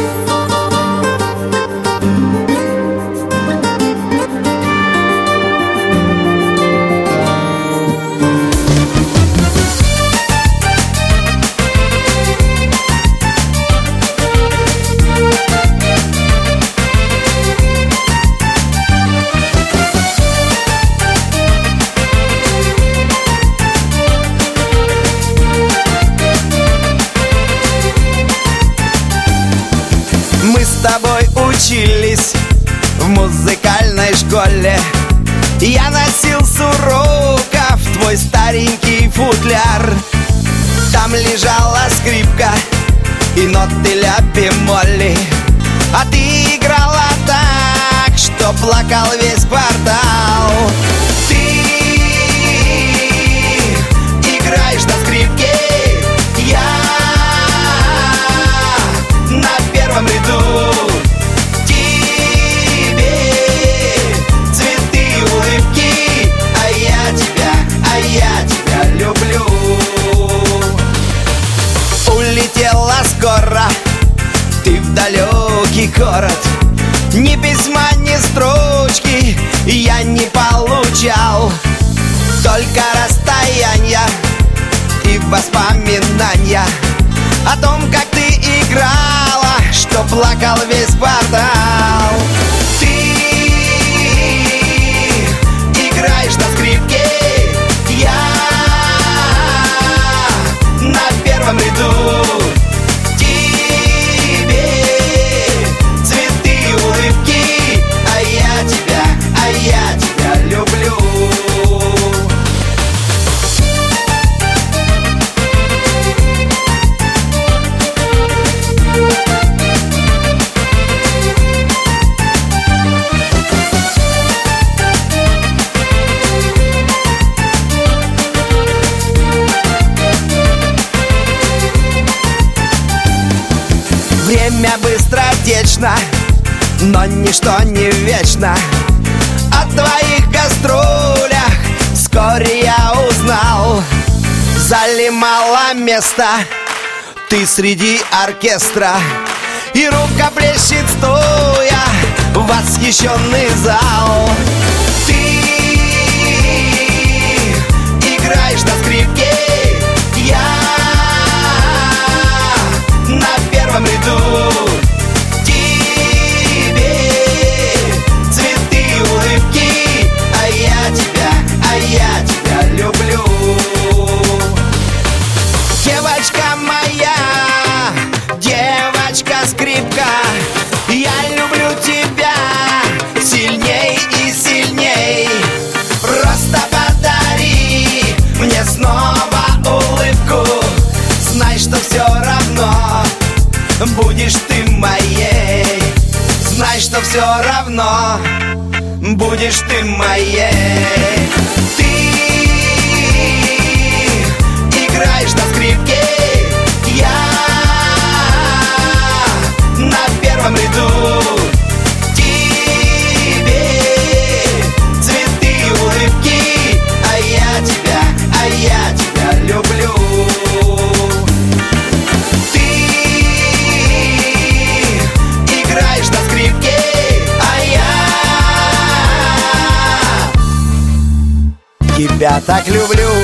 Мы с тобой учились в музыкальной школе. Я носил с уроков твой старенький футляр. Там лежала скрипка и ноты ля-бемоли, а ты играла так, что плакал весь квартал. Ты играешь на скрипке, я на первом ряду. Тебе цветы и улыбки, а я тебя люблю. Улетела скоро ты в далекий город. Ни письма, ни строчки я не получал, только расстояние и воспоминания о том, как ты играла, что плакал весь квартал. Ты играешь на скрипке, я на первом ряду. Тебе цветы и улыбки, а я тебя люблю. Время быстротечно, но ничто не вечно. О твоих гастролях вскоре я узнал. В зале мало места, ты среди оркестра, и рука плещет стоя восхищенный зал. Ты играешь на скрипке, я на первом ряду. Тебе цветы и улыбки, а я тебя люблю. Девочка моя, девочка-скрипка, я люблю тебя сильней и сильней. Просто подари мне снова улыбку. Знай, что все равно будешь ты моей. Знай, что все равно будешь ты моей. Ты играешь на скрипке, я на первом ряду. Тебе цветы и улыбки, а я тебя люблю. Играешь на скрипке, а я тебя так люблю.